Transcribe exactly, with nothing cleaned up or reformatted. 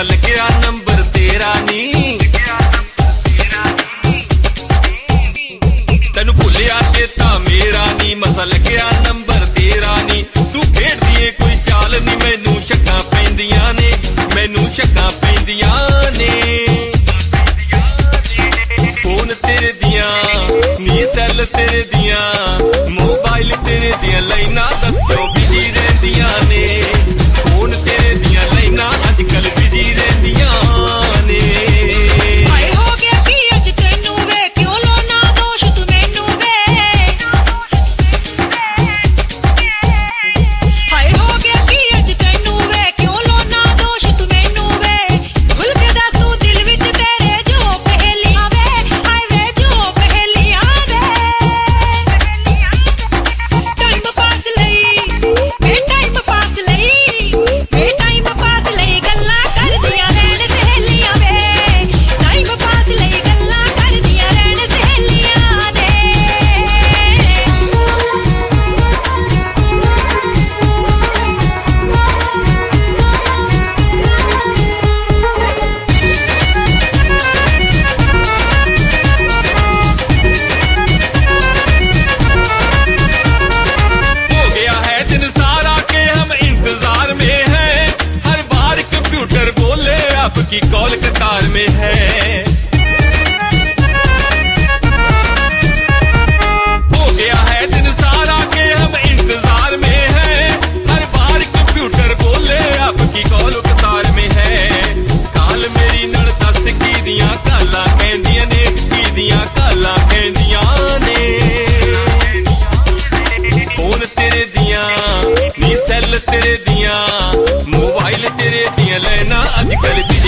muscle गया number तेरा नी तेनू भुलिया चेता मेरा नी मसल गया नंबर तेरा नी तू खेड दिए कोई चाल नी मैनू शक्कां पैंदियां ने मैनू शक्कां पैंदियां ने फोन तेरे दियां नी सैल तेरे दियां मोबाइल तेरे दियां लाइनां दस क्यों बिजी रहिंदियां ने फोन तेरे दियां लाइनां अजकल बिजी रहिंदियां ने की कॉल कतार में है हो गया है दिन सारा के हम इंतजार में है हर बार कंप्यूटर बोले आपकी कॉल कतार में है काल मेरी नड़ दस की दियां काला कहंदियां ने की दियां काला कहंदियां ने फोन तेरे दियां नी सैल तेरे दियां मोबाइल तेरे दियां लेना अजकल